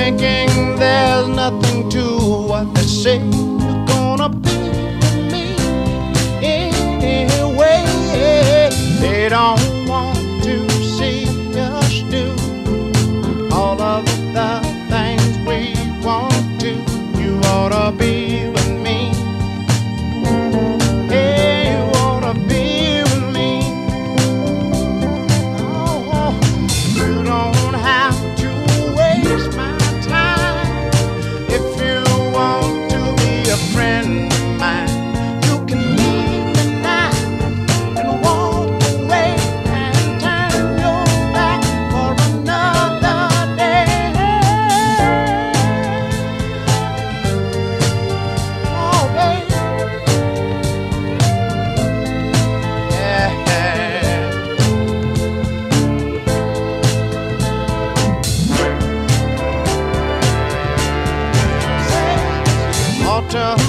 thinking there's nothing to what they say. You're gonna be with me anyway. They don't want to see us do all of the things we want to. You ought to be with me. Hey, you ought to be with me. Oh, you don't have to waste my time. If you want to be a friend of mine, you can leave me now and walk away and turn your back for another day. Oh, baby. Yeah. Ought to